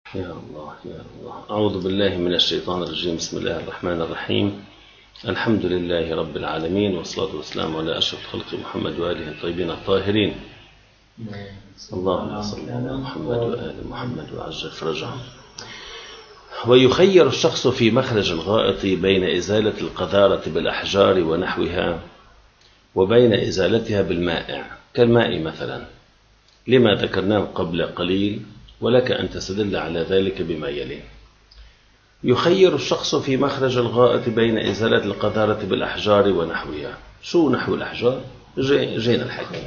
يا الله يا الله. أعوذ بالله من الشيطان الرجيم. بسم الله الرحمن الرحيم. الحمد لله رب العالمين، والصلاة والسلام على أشرف خلق محمد وآله الطيبين الطاهرين. اللهم صل على محمد وآل محمد وعجل فرجهم. ويخير الشخص في مخرج الغائط بين إزالة القذارة بالأحجار ونحوها وبين إزالتها بالمائع كالماء مثلا، لما ذكرناه قبل قليل، ولك أن تستدل على ذلك بما يلي. يخير الشخص في مخرج الغائط بين إزالة القذارة بالأحجار ونحوها. شو نحو الأحجار؟ جينا الحكي.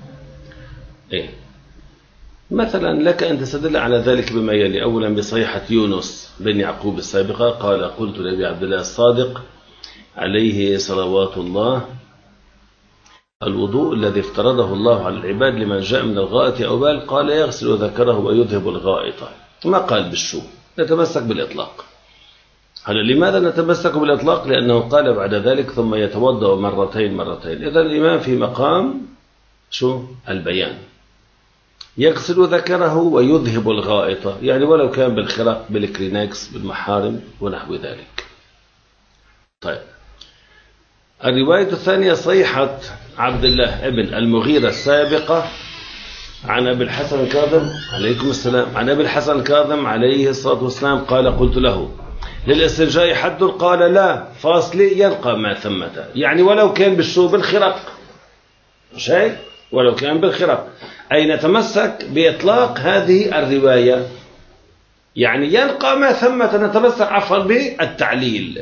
مثلا لك أن تستدل على ذلك بما يلي. أولا بصيحة يونس بن يعقوب السابقة قال: قلت لأبي عبد الله الصادق عليه صلوات الله: الوضوء الذي افترضه الله على العباد لمن جاء من الغائط أو بال، قال: يغسل ذكره ويذهب الغائط. ما قال بالشو، نتمسك بالإطلاق. هلا لماذا نتمسك بالإطلاق؟ لأنه قال بعد ذلك: ثم يتوضأ مرتين. إذا الإمام في مقام شو؟ البيان. يغسل ذكره ويذهب الغائط، يعني ولو كان بالخرق بالكرينكس بالمحارم ونحو ذلك. طيب، الرواية الثانية صيحة عبد الله ابن المغيرة السابقة عن أبي الحسن الكاظم عليكم السلام، عن أبي الحسن الكاظم عليه الصلاة والسلام قال: قلت له: للاستنجاء حد؟ قال: لا، فاصلي يلقى ما ثمة. يعني ولو كان بالشو بالخرق، شيء ولو كان بالخرق، أي نتمسك بإطلاق هذه الرواية، يعني يلقى ما ثمة، نتمسك عفوا بالتعليل.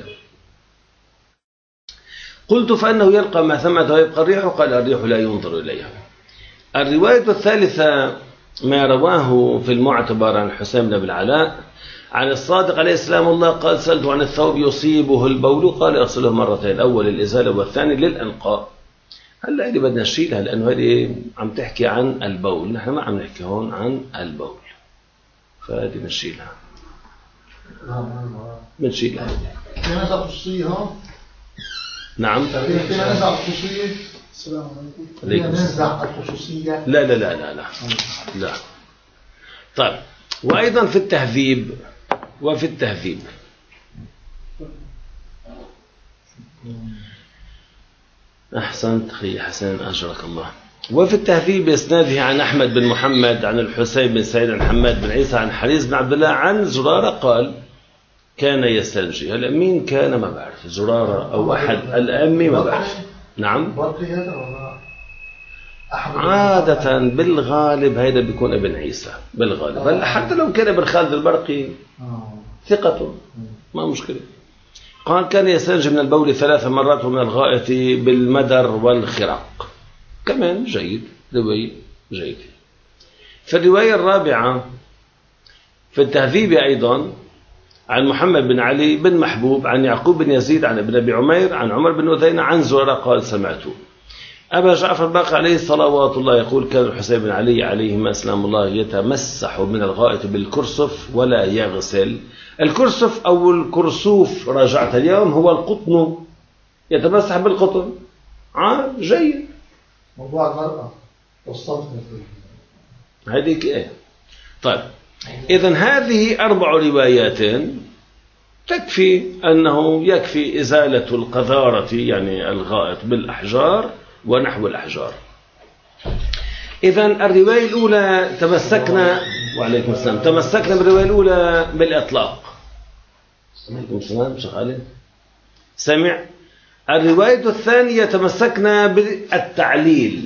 قلت: فأنه يلقى ما ثمة ويبقى الريح؟ قال: الريح لا ينظر إليها. الرواية الثالثة ما رواه في المعتبر عن حسين بن العلاء عن الصادق عليه السلام الله قال: سألت عن الثوب يصيبه البول، قال: يغسله مرتين، أول الإزالة والثاني للأنقاء. هلا اللي بدنا نشيلها لأنه هذه عم تحكي عن البول، نحن ما عم نحكي هون عن البول، فهذه بنشيلها. بنشيلها. نعم. ننزع الخصوصية؟ لا لا لا لا لا لا. طيب، وأيضا في التهذيب، وفي التهذيب أحسنت أخي حسن أجرك الله. وفي التهذيب بإسناده عن أحمد بن محمد عن الحسين بن سعيد عن حماد بن عيسى عن حريز بن عبد الله عن زرارة قال: كان يستنجي. هلا مين كان؟ ما بعرف، زرارة أو أحد الأمي ما بعرف. نعم، عادة بالغالب هيدا بيكون ابن عيسى بالغالب. هلا حتى لو كان ابن خالد البرقي ثقة ما مشكلة. قال: كان يستنجي من البول 3 مرات ومن الغائط بالمدر والخرق. كمان جيد، رواية جيد. في الرواية الرابعة في التهذيب أيضا عن محمد بن علي بن محبوب عن يعقوب بن يزيد عن ابن أبي عمير عن عمر بن أذينة عن زرارة قال: سمعت أبا جعفر الباقر عليه صلوات الله يقول: كان الحسين بن علي عليهما السلام الله يتمسح من الغائط بالكرسف ولا يغسل. الكرسف أو الكرسوف راجعت اليوم هو القطن، يتمسح بالقطن. جيد. موضوع المرأة والصمت هذيك إيه. طيب، إذن هذه 4 روايات تكفي أنه يكفي إزالة القذارة يعني الغائط بالأحجار ونحو الأحجار. إذن الرواية الأولى تمسكنا، وعليكم السلام، تمسكنا بالرواية الأولى بالإطلاق. عليكم السلام شيخ علي. سمع. الرواية الثانية تمسكنا بالتعليل.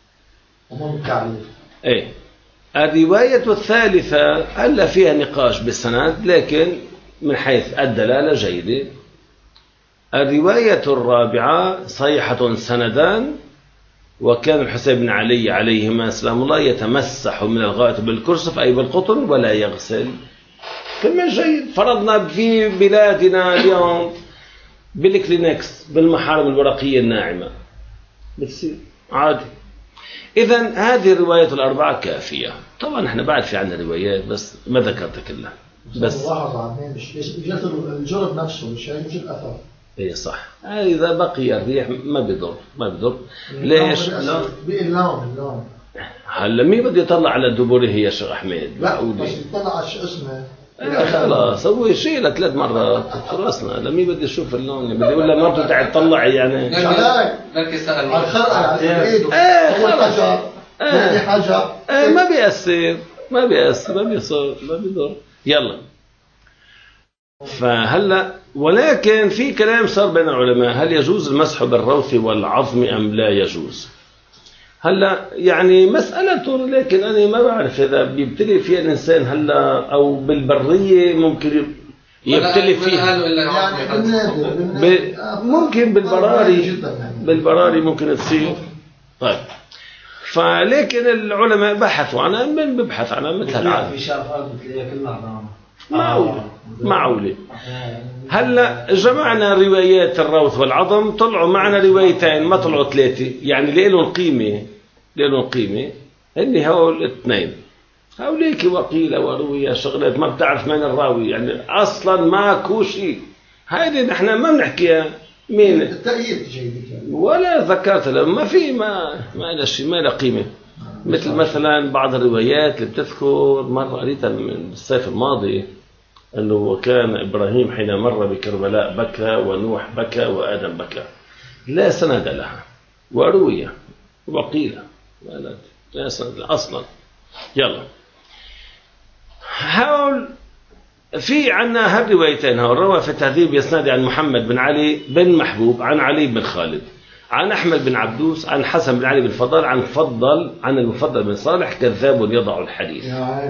إيه. الرواية الثالثة هلا فيها نقاش بالسند، لكن من حيث الدلالة جيدة. الرواية الرابعة صيحة سندان، وكان الحسين بن علي عليهما السلام الله يتمسح من الغائط بالكرسف أي بالقطن ولا يغسل. كمان جيد. فرضنا في بلادنا اليوم بالكلينكس بالمحارم الورقية الناعمة بتصير عادي. إذن هذه الروايات ال4 كافية. طبعا احنا بعد في عندنا روايات بس ما ذكرتها كلها. بس مش الجرب نفسه، مش الأثر. ايه صح. إذا بقي الريح ما بيضر. ليش؟ اللون هلا مين بده يطلع على دبره يا شيخ أحمد؟ لا بس يطلع على شو اسمه. خلاص هو شيلها 3 مرات خلصنا. لمين بدي يشوف اللون؟ بدي يقول لمرته تعي تطلعي يعني. لكن سأل على الخرقة على الإيد. أول حجر. ثاني حجر. ما بيأثر ما بيضر. يلا. فهلا ولكن في كلام صار بين العلماء، هل يجوز المسح بالروث والعظم أم لا يجوز؟ هلا يعني مسألة، لكن أنا ما بعرف إذا بيبتلي فيها الإنسان هلا أو بالبرية ممكن يبتلي فيها. يعني ممكن بالبراري ممكن تصير. طيب فلكن العلماء بحثوا عنها، من ببحث عنها مثل العالم. في شافات بتلاقيها كلها معقولة. هلا جمعنا روايات الروث والعظم، طلعوا معنا روايتين ما طلعوا 3، يعني لهم قيمة هن هول 2. هوليك وقيل وروي شغلات ما بتعرف من الراوي، يعني أصلا ماكو شيء. هيدي نحن ما بنحكيها مين التأييد جيد ولا ذكرت له، ما في ما له شيء، ما له قيمة. مثلا بعض الروايات اللي بتذكر، مرة قريتها من الصيف الماضي، أنه كان إبراهيم حين مر بكربلاء بكى، ونوح بكى، وآدم بكى، لا سند لها، وروي وقيل لا سند أصلا. يلا هول في عنا هالروايتين. هول روى في التهذيب يسند عن محمد بن علي بن محبوب عن علي بن خالد عن أحمد بن عبدوس عن حسن بن علي بن فضل عن المفضل بن صالح كذاب يضع الحديث.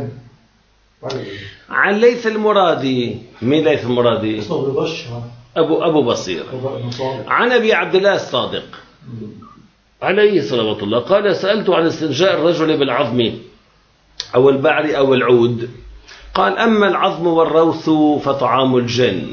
عن ليث المرادي. مين ليث المرادي؟ أبو بصير. عن أبي عبد الله الصادق عليه صلوات الله قال: سألت عن استنجاء الرجل بالعظم أو البعر أو العود، قال: أما العظم والروث فطعام الجن،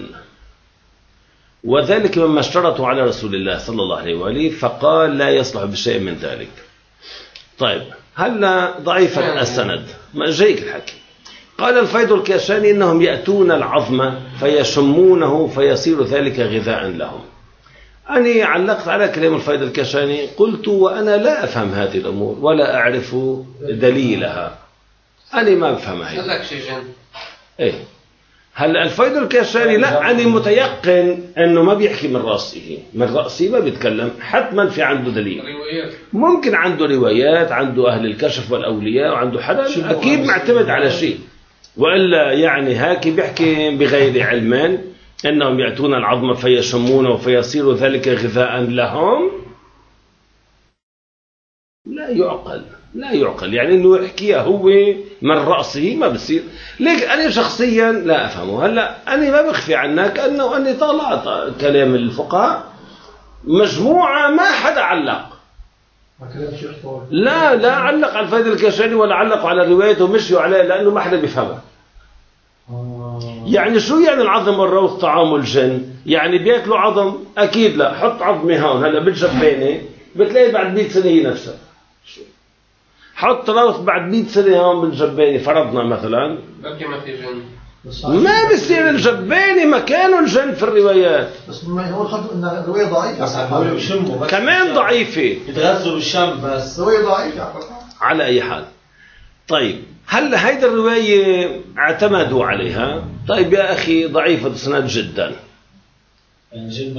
وذلك مما اشترطوا على رسول الله صلى الله عليه وآله، فقال: لا يصلح بشيء من ذلك. طيب هلا ضعيفة السند، ما جايك الحكي. قال الفيض الكاشاني: إنهم يأتون العظم فيشمونه فيصير ذلك غذاء لهم. أنا علقت على كلام الفيض الكاشاني، قلت: وأنا لا أفهم هذه الأمور ولا أعرف دليلها، أنا ما بفهمها هي. لك شيء جن. إيه هلا الفيض الكاشاني لا، أنا متيقن أنه ما بيحكي من رأسه ما بيتكلم، حتما في عنده دليل. ممكن عنده روايات، عنده أهل الكشف والأولياء، وعنده حدا أكيد معتمد على شيء، وإلا يعني هاكي بيحكي بغير علم أنهم يأتون العظم فيشمونه فيصير ذلك غذاء لهم. لا يعقل يعني أنه يحكيها هو من رأسه، ما بصير. ليك أنا شخصيا لا أفهمه. هلأ أنا ما بخفي عنك أنه أني طالعت كلام الفقهاء مجموعة ما حدا علق، لا علق على الفيض الكاشاني ولا علق على روايته ومشيوا عليه، لأنه ما حدا بيفهمها. يعني شو يعني العظم والروث طعام الجن؟ يعني بياكلوا عظم؟ أكيد لا. حط عظمي هون هلا بالجبانة بتلاقي بعد 100 سنة هي نفسها. حط روث بعد 100 سنة هون بالجبانة فرضنا مثلا، ما في جن، ما بصير الجبانة مكانه الجن في الروايات. بس هو الخط ان الرواية ضعيفة كمان ضعيفة، بتغذوا بالشم بس الرواية ضعيفة على أي حال. طيب هل هيدا الرواية اعتمدوا عليها؟ طيب يا أخي ضعيفة السند جدا. يعني جن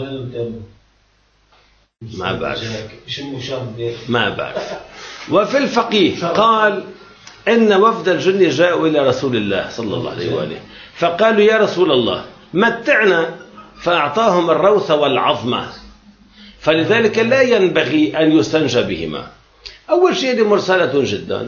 ما بعرف. وفي الفقيه قال إن وفد الجن جاءوا إلى رسول الله صلى الله عليه وآله فقالوا: يا رسول الله متعنا، فأعطاهم الروث والعظم، فلذلك لا ينبغي أن يستنجى بهما. أول شيء دي مرسلة جدا.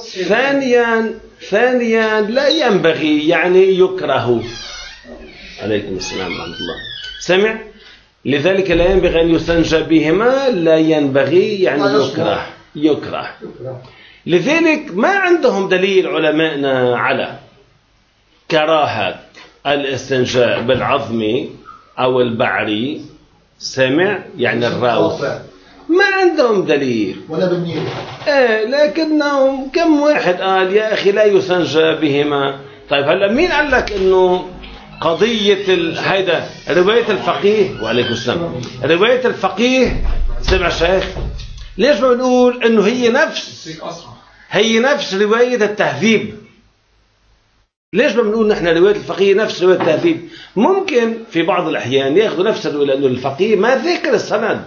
ثانيا لا ينبغي يعني يكره. عليكم السلام ورحمة الله. سمع؟ لذلك لا ينبغي أن يستنجى بهما، لا ينبغي يعني يكره. لذلك ما عندهم دليل علماءنا على كراهة الاستنجاء بالعظم أو البعري. سمع؟ يعني الراوث ما عندهم دليل ولا بالنيل. لكنهم كم واحد قال يا أخي لا يستنجى بهما. طيب هلا مين قال لك إنه قضية هيدا رواية الفقيه؟ وعليكم السلام. رواية الفقيه سمع شيخ، ليش ما بنقول إنه هي نفس هي نفس رواية التهذيب. ليش ما بنقول نحن رواية الفقيه نفس رواية التهذيب؟ ممكن في بعض الأحيان يأخذوا نفس الرواية لأنه الفقيه ما ذكر السند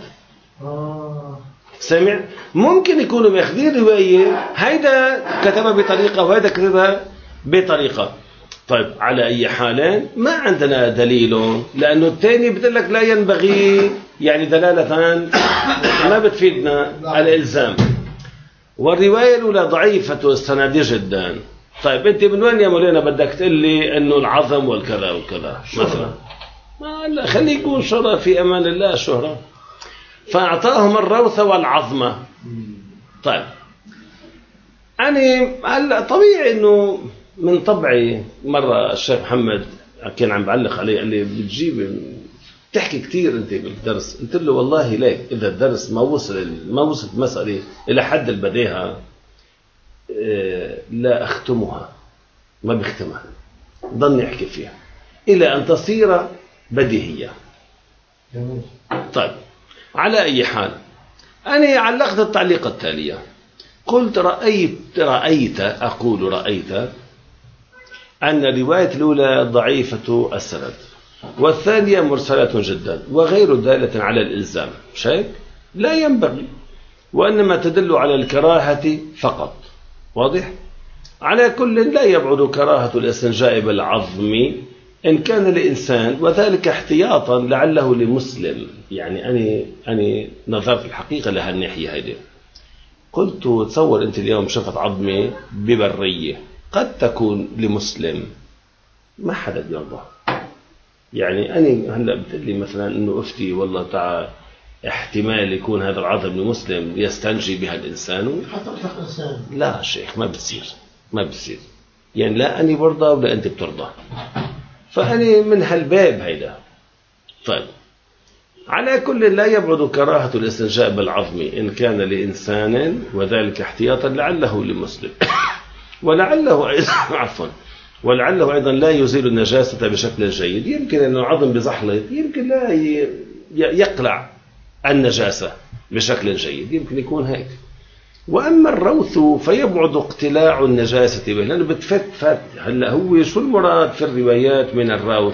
سمع. ممكن يكونوا ماخذين رواية هيدا كتبها بطريقة وهيدا كتبها بطريقة. طيب على أي حال ما عندنا دليل، لأنه الثاني بيقول لك لا ينبغي، يعني دلالة ما بتفيدنا الإلزام. والرواية الأولى ضعيفة السند جدا. طيب أنت من وين يا مولانا بدك تقول لي إنه العظم والكذا وكذا مثلا؟ ما خليه يكون شهرة في أمان الله شهرة. فأعطاهم الروث والعظمة. طيب أنا هلا طبيعي إنه من طبعي مرة الشيخ محمد كان عم بعلق عليه قال لي بتجيب تحكي كتير أنت بالدرس. قلت له والله ليك إذا الدرس ما وصلت مسألة إلى حد البديهة لا أختمها، ما بختمها، ضلني أحكي فيها إلى أن تصير بديهية. طيب على أي حال أنا علقت التعليق التالية. قلت رأيت أن الرواية الأولى ضعيفة السند والثانية مرسلة جدا وغير دالة على الإلزام شيء لا ينبغي، وإنما تدل على الكراهة فقط. واضح؟ على كل لا يبعد كراهة الاستنجاء بالعظم إن كان لإنسان، وذلك احتياطا لعله لمسلم. يعني أنا نظرت الحقيقة لها الناحية هذه. قلت تصور أنت اليوم شفت عظمة ببرية قد تكون لمسلم ما حدا بيرضى. يعني أنا هلأ بتقول لي مثلا إنه أفتي والله تعالى احتمال يكون هذا العظم لمسلم يستنجي بها الإنسان. لا شيخ ما بتصير يعني لا أنا برضى ولا أنت بترضى. فأنا من هالباب هيدا. طيب على كل لا يبعد كراهة الاستنجاء بالعظم إن كان لإنسان، وذلك احتياطا لعله لمسلم ولعله أيضا لا يزيل النجاسة بشكل جيد. يمكن أن العظم بزحلط يمكن لا يقلع النجاسة بشكل جيد، يمكن يكون هيك. وأما الروث فيبعد اقتلاع النجاسة به، لأنه بتفت. هلا هو شو المراد في الروايات من الروث؟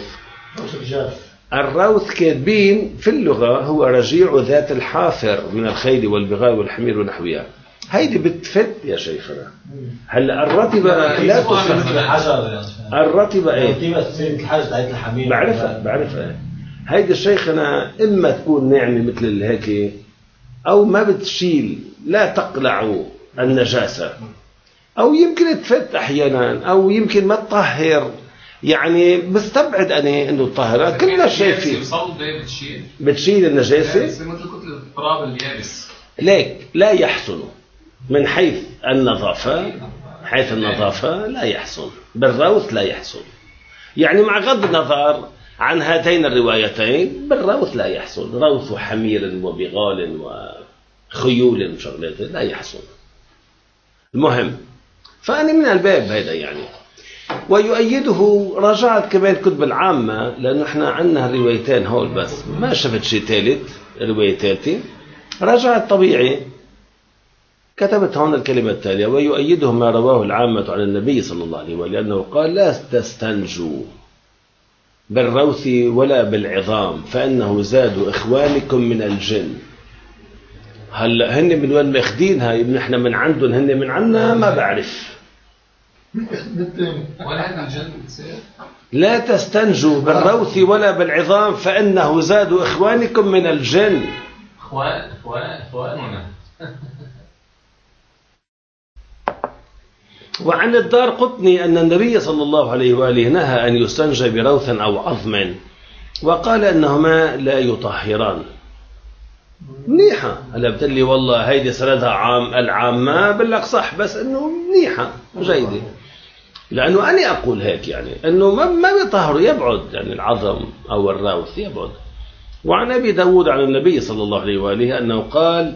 الروث كاتبين في اللغة هو رجيع ذات الحافر من الخيل والبغال والحمير ونحوها. هيدي بتفت يا شيخنا. هلا الرطبة لا تفت. الرطبة ايه؟ بعرفها. هيدي شيخنا إما تكون ناعمة مثل هيك أو ما بتشيل لا تقلع النجاسة، أو يمكن تفت أحيانا، أو يمكن ما تطهر. يعني بستبعد أنا إنه الطهرة كلنا شايفين بتشيل النجاسة مثل كتلة التراب اليابس. ليك لا يحسن من حيث النظافة. لا يحسن بالروث، لا يحسن. يعني مع غض النظر عن هاتين الروايتين بالروث لا يحسن. روث حمير وبغال وخيول وشغلات لا يحسن. المهم فأنا من الباب هذا يعني. ويؤيده رجعت كمان كتب العامة، لأنه احنا عندنا الروايتين هول بس ما شفت شيء ثالث روايتاتي. رجعت طبيعي كتبت هون الكلمة التالية: ويؤيده ما رواه العامة عن النبي صلى الله عليه وسلم لأنه قال: لا تستنجوا بالروث ولا بالعظام فإنه زاد إخوانكم من الجن. هلا هن من وين ماخذينها؟ نحن من عندهم هن من عنا ما بعرف. لا تستنجوا بالروث ولا بالعظام فإنه زاد إخوانكم من الجن. وعن الدارقطني أن النبي صلى الله عليه وآله نهى أن يستنجى بروث أو عظم، وقال أنهما لا يطهران. منيحة. هلا بتقلي والله هيدي سندها عام العامة بقول لك صح، بس أنه منيحة جيدة، لأنه أنا أقول هيك يعني أنه ما بيطهروا، يبعد يعني العظم أو الروث يبعد. وعن أبي داود عن النبي صلى الله عليه وآله أنه قال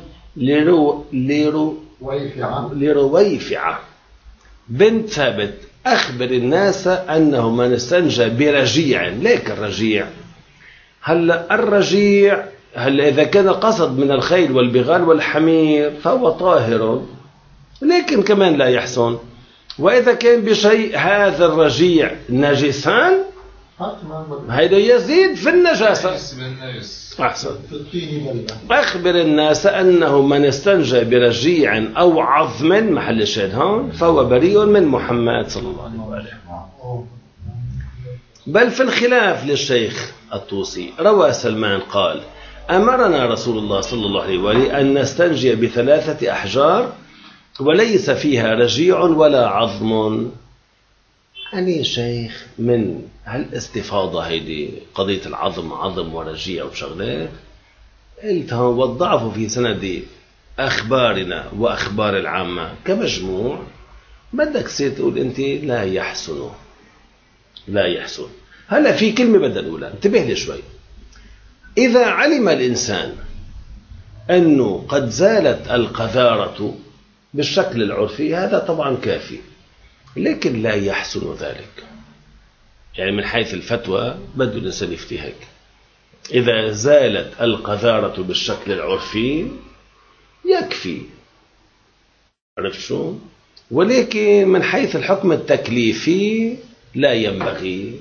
لرويفعة بنت ثابت: أخبر الناس أنه من استنجى برجيع. ليك الرجيع؟ هلا الرجيع إذا كان قصد من الخيل والبغال والحمير فهو طاهر، لكن كمان لا يحسن. وإذا كان بشيء هذا الرجيع نجسان هذا يزيد في النجاسة. أحسن. أخبر الناس أنه من استنجى برجيع أو عظم محل الشاهد هون فهو بريء من محمد صلى الله عليه وآله. بل في الخلاف للشيخ الطوسي روى سلمان قال أمرنا رسول الله صلى الله عليه وآله أن نستنجي ب3 أحجار وليس فيها رجيع ولا عظم. يعني شيخ من هالاستفاضة هيدي قضية العظم عظم ورجيع وشغلات قلت والضعف في سند أخبارنا وأخبار العامة كمجموع بدك تصير تقول أنت لا يحسن. لا يحسن. هلا في كلمة بدنا نقولها انتبه لي شوي. إذا علم الإنسان أنه قد زالت القذارة بالشكل العرفي هذا طبعا كافي، لكن لا يحسن ذلك. يعني من حيث الفتوى بده الإنسان يفتي هيك، إذا زالت القذارة بالشكل العرفي يكفي. عرفت شو؟ ولكن من حيث الحكم التكليفي لا ينبغي.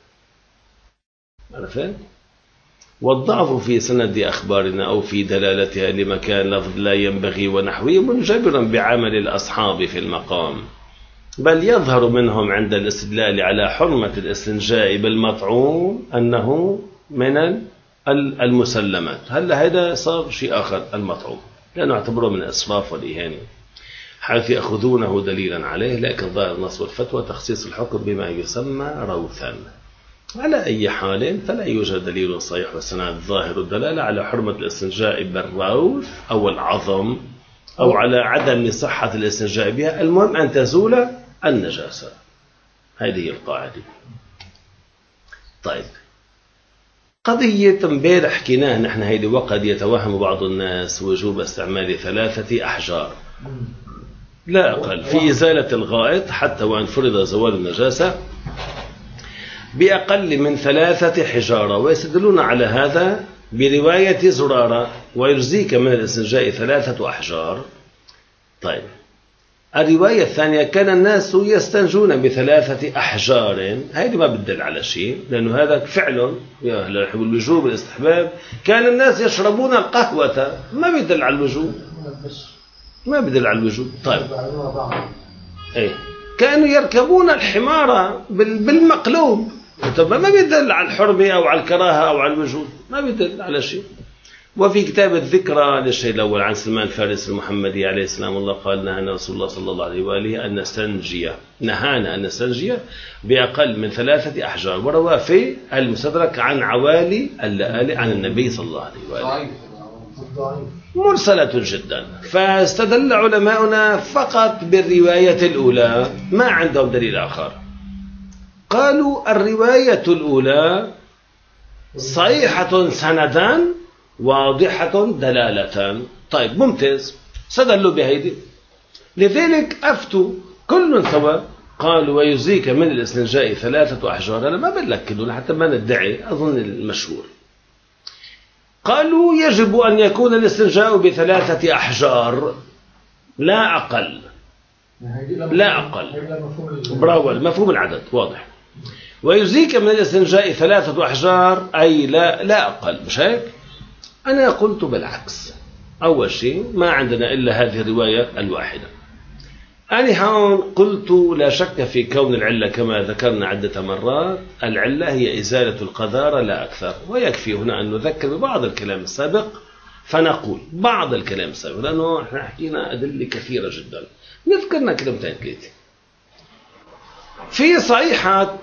عرفت؟ والضعف في سند أخبارنا أو في دلالتها لمكان لفظ لا ينبغي ونحوه منجبر بعمل الأصحاب في المقام، بل يظهر منهم عند الاستدلال على حرمة الاستنجاء بالمطعوم أنه من المسلمات. هلا هذا صار شيء آخر المطعوم، لأنه اعتبره من الإسراف والإهانة حيث يأخذونه دليلا عليه، لكن ظاهر نص الفتوى تخصيص الحكم بما يسمى روثا. على أي حال فلا يوجد دليل صحيح والسند ظاهر الدلالة على حرمة الاستنجاء بالروث أو العظم أو على عدم صحة الاستنجاء بها، المهم أن تزول النجاسة. هذه هي القاعدة. طيب قضية امبارح حكيناها نحن هيدي، وقد يتوهم بعض الناس وجوب استعمال 3 أحجار لا أقل في إزالة الغائط حتى وأن فرض زوال النجاسة بأقل من 3 حجارة، ويستدلون على هذا برواية زرارة ويجزيك من الاستنجاء 3 أحجار. طيب الرواية الثانية كان الناس يستنجون ب3 أحجار، هذه ما بتدل على شيء، لأنه هذا فعل الوجوب الاستحباب. كان الناس يشربون القهوة، ما بيدل على الوجوب، ما بيدل على الوجوب. طيب ايه كانوا يركبون الحمار بالمقلوب، طب ما بيدل على الحرمة أو على الكراهة أو على الوجوب، ما بيدل على شيء. وفي كتاب الذكرى للشيء الأول عن سلمان الفارسي المحمدي عليه السلام الله قال نهانا رسول الله صلى الله عليه وآله أن نستنجي، نهانا أن نستنجي بأقل من 3 أحجار. وروى في المستدرك عن عوالي اللآلئ عن النبي صلى الله عليه وآله مرسلة جدا. فاستدل علماؤنا فقط بالرواية الأولى، ما عندهم دليل آخر. قالوا الرواية الأولى صحيحة سندا واضحة دلالة. طيب ممتاز، استدلوا بهيدي، لذلك أفتوا كل سوا قالوا ويزيك من الاستنجاء 3 أحجار. أنا ما بلكدوا حتى ما ندعي، أظن المشهور. قالوا يجب أن يكون الاستنجاء ب3 أحجار لا أقل، لا أقل. برافو، مفهوم العدد واضح. ويزيك من الاستنجاء 3 أحجار أي لا أقل، مش هيك؟ أنا قلت بالعكس. أول شيء ما عندنا إلا هذه الرواية الواحدة. أنا هون قلت لا شك في كون العلة كما ذكرنا عدة مرات، العلة هي إزالة القذارة لا أكثر. ويكفي هنا أن نذكر ببعض الكلام السابق، فنقول بعض الكلام السابق لأنه احنا حكينا أدلة كثيرة جدا، نذكرنا كلمتين 3. في صحيحة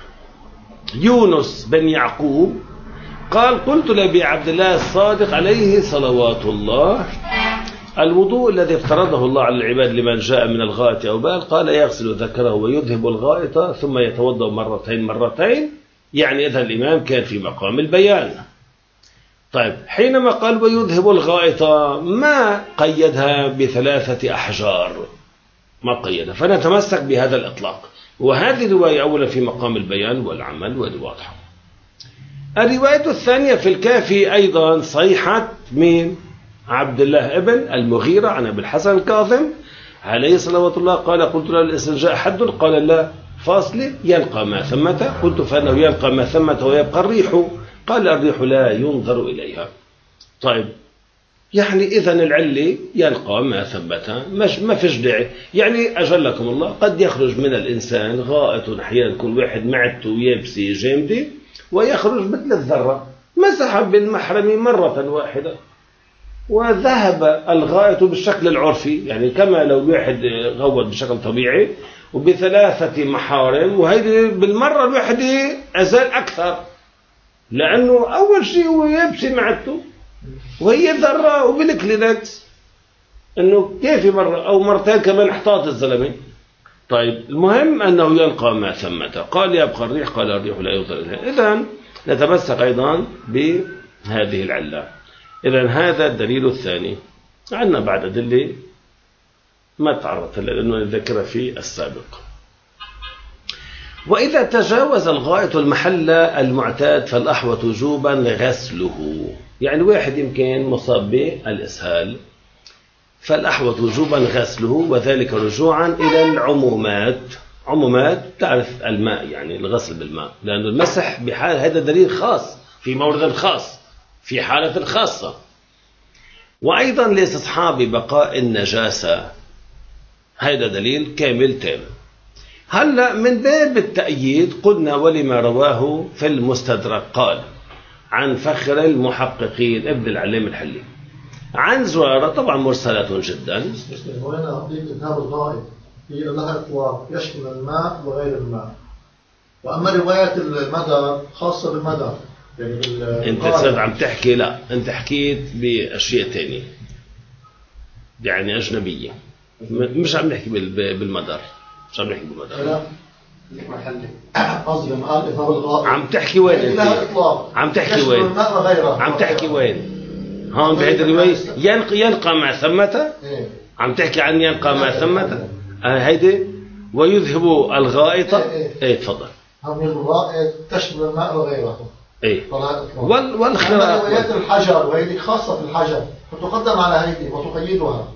يونس بن يعقوب قال قلت لأبي عبد الله الصادق عليه صلوات الله الوضوء الذي افترضه الله على العباد لمن جاء من الغائط أو بال، قال يغسل ذكره ويذهب الغائط ثم يتوضأ مرتين. يعني إذا الإمام كان في مقام البيان. طيب حينما قال ويذهب الغائط ما قيدها ب3 أحجار، ما قيدها، فنتمسك بهذا الإطلاق. وهذه الرواية أولا في مقام البيان والعمل والواضح. الرواية الثانية في الكافي أيضا صحيحة من عبد الله ابن المغيرة عن أبي الحسن الكاظم عليه صلوات الله قال قلت له الاستنجاء حد؟ قال لا، فاصل يلقى ما ثمة. قلت فإنه يلقى ما ثمة ويبقى الريح. قال الريح لا ينظر إليها. طيب يعني إذا العلة يلقى ما ثبت، ما فيش داعي. يعني أجلكم الله قد يخرج من الإنسان غائط أحيانا كل واحد معدته يابسة جامدة ويخرج مثل الذرة، مسح بالمحرم مرة واحدة وذهب الغائط بالشكل العرفي، يعني كما لو الواحد غوط بشكل طبيعي وبثلاثة محارم، وهيدي بالمرة الواحد أزال أكثر، لأنه أول شيء هو يبسي معدته وهي ذرة وبالكلينكس انه كيف مرة او مرتين كمان احتاط الزلمه. طيب المهم انه يلقى ما ثمة. قال يبقى الريح؟ قال الريح لا ينظر اليها. اذا نتمسك ايضا بهذه العله. اذا هذا الدليل الثاني. عندنا بعد ادله ما تعرضت لانه نذكرها في السابق. وإذا تجاوز الغائط المحل المعتاد فالأحوط وجوبا غسله. يعني واحد يمكن مصاب بالإسهال فالأحوط وجوبا غسله، وذلك رجوعا إلى العمومات. عمومات تعرف الماء، يعني الغسل بالماء، لأن المسح بحال هذا دليل خاص في مورد خاص في حالة خاصة. وأيضا لاستصحاب بقاء النجاسة، هذا دليل كامل تام. هلا من باب التأييد قلنا ولما رواه في المستدرك قال عن فخر المحققين ابن العلام الحلي عن زرارة، طبعا مرسلات جدا. وهنا قضية إذهاب الغائط هي لها إطلاق يشمل الماء وغير الماء. وأما رواية المدى خاصة بالمدى، يعني أنت صرت عم تحكي، لا أنت حكيت بأشياء تانية يعني أجنبية، مش عم نحكي بالمدار، مش عم نحكي بالمدار. قصدي لما قال إذهاب الغائط عم تحكي وين أنت؟ عم تحكي وين؟ عم تحكي وين؟ هون بهذه الرواية يلقى ما ثمة. عم تحكي عن يلقى ما ثمة هيدي ويذهب الغائط. ايه تفضل. هم الغائط تشمل الماء وغيره. ايه والخلاف روايات الحجر وهيدي خاصة في الحجر فتقدم على هيدي وتقيدها.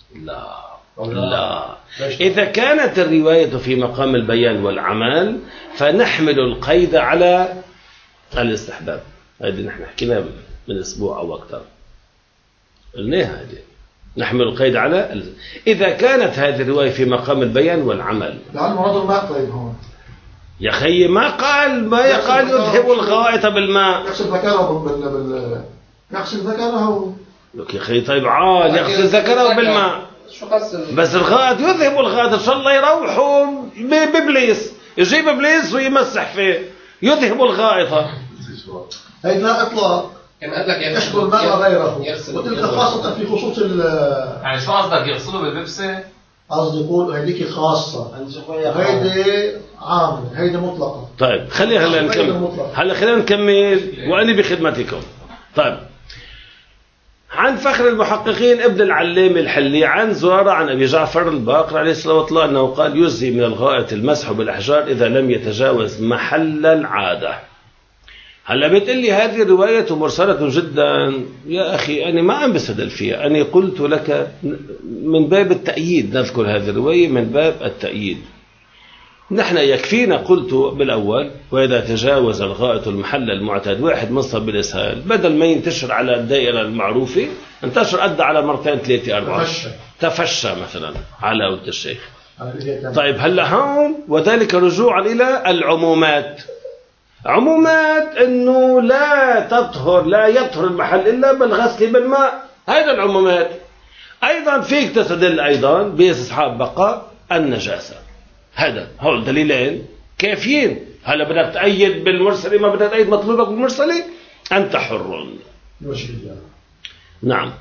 لا إذا كانت الرواية في مقام البيان والعمل فنحمل القيد على الاستحباب. هذه نحن حكينا من أسبوع أو أكثر، قلناها هذه نحمل القيد على إذا كانت هذه الرواية في مقام البيان والعمل. لعل مراد الماء. طيب هون يا خي ما يقال يذهب الغائط بالماء، يغسل ذكره يغسل ذكره. لك يا خي طيب عال يغسل ذكره بالماء، بس الغائط يذهب الغائط. إن شاء الله يروحوا ببليس، يجيب بليس ويمسح فيه، يذهب الغائط. هي لا إطلاق يشمل الماء وغيره، وتلك خاصة في خصوص يعني شو قصدك يغسلوا بالبيبسي؟ قصدي يقول هذيك خاصة، هيدي عام، هيدي مطلقة. طيب خلينا نكمل. خلينا نكمل وأنا بخدمتكم. طيب عن فخر المحققين ابن العلام الحلي عن زرارة عن أبي جعفر الباقر عليه الصلاة والسلام أنه قال يجزي من الغائط المسح بالأحجار إذا لم يتجاوز محل العادة. هلا بتقول لي هذه الرواية مرسلة جدا. يا أخي أنا ما عم بستدل فيها، أنا قلت لك من باب التأييد نذكر هذه الرواية من باب التأييد. نحن يكفينا قلت بالأول وإذا تجاوز الغائط المحل المعتاد، واحد مصاب بالإسهال بدل ما ينتشر على الدائرة المعروفة انتشر أدى على مرتين ثلاثة أربعة، تفشى مثلا على ود الشيخ. طيب هلا هون وذلك رجوعا إلى العمومات. عمومات انه لا يطهر المحل الا بالغسل بالماء، هذا العمومات. ايضا فيك تستدل ايضا باستصحاب بقاء النجاسه. هذا هول دليلين كافيين. هلا بدك تأيد بالمرسلة ما بدك تأيد مطلوبك بالمرسلة انت حر. نعم.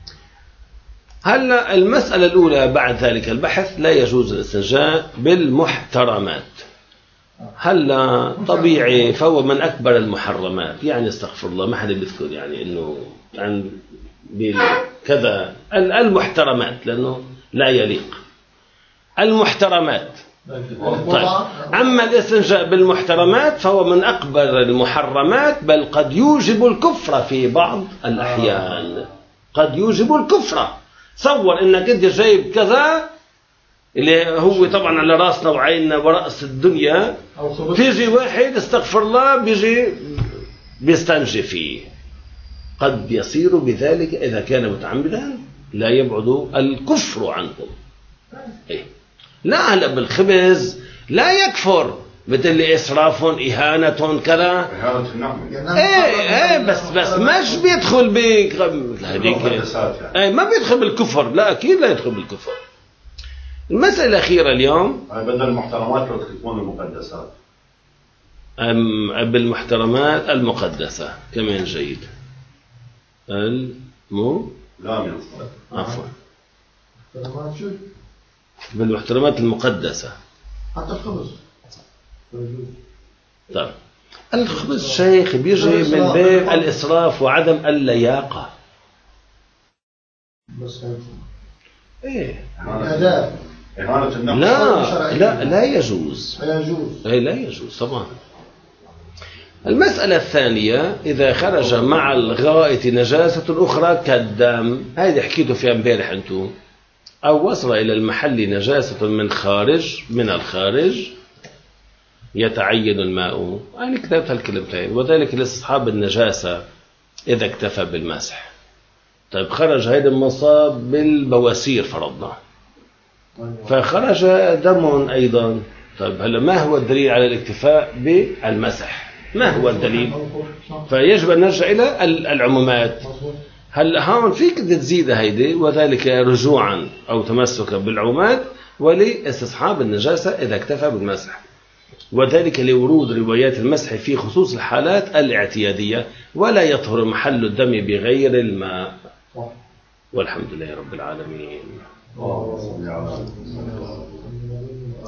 هلا المسألة الأولى بعد ذلك البحث لا يجوز الاستنجاء بالمحترمات. هلا طبيعي فهو من أكبر المحرمات، يعني استغفر الله ما حدا بيذكر يعني إنه عن كذا المحترمات لأنه لا يليق المحترمات. طيب أما الاستنجاء بالمحترمات فهو من أكبر المحرمات، بل قد يوجب الكفر في بعض الأحيان، قد يوجب الكفر. تصور إنك أنت جايب كذا اللي هو طبعا على راسنا وعيننا ورأس الدنيا، تيجي واحد استغفر الله بيجي بيستنجي فيه، قد يصير بذلك إذا كان متعمدا لا يبعد الكفر عنكم. إيه؟ لا هلا بالخبز لا يكفر، مثل إسراف إهانة كذا، إهانة النعمة. إيه بس مش بيدخل هذيك، إيه ما بيدخل بالكفر، لا أكيد لا يدخل بالكفر. المسألة الأخيرة اليوم بدل المحترمات لو تكون المقدسات، بالمحترمات المقدسة كمان جيد. لا من عفوا بالمحترمات المقدسة حتى الخبز. طيب الخبز شيخ بيجي من باب الإسراف وعدم اللياقة. بس إيه إهانة النفس لا يجوز. إيه لا يجوز طبعا. المسألة الثانية إذا خرج مع الغائط نجاسة أخرى كالدم، هذه حكيتوا فيها امبارح أنتم، أو وصل إلى المحل نجاسة من الخارج يتعين الماء، أنا كتبت هالكلمتين، وذلك لأصحاب النجاسة إذا اكتفى بالمسح. طيب خرج هذا المصاب بالبواسير فرضنا، فخرج دم أيضا، طيب هلا ما هو الدليل على الاكتفاء بالمسح؟ ما هو الدليل؟ فيجب أن نرجع إلى العمومات. هل هون فيك تزيد هيدي، وذلك رجوعا أو تمسكا بالعمومات ولاستصحاب النجاسة إذا اكتفى بالمسح، وذلك لورود روايات المسح في خصوص الحالات الاعتيادية، ولا يطهر محل الدم بغير الماء. والحمد لله رب العالمين.